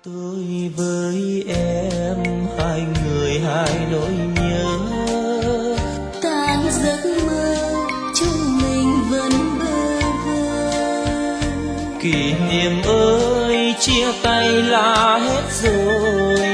Tôi với em hai người hai nỗi nhớ, tan giấc mơ chúng mình vẫn bơ vơ. kỷ niệm ơi chia tay là hết rồi,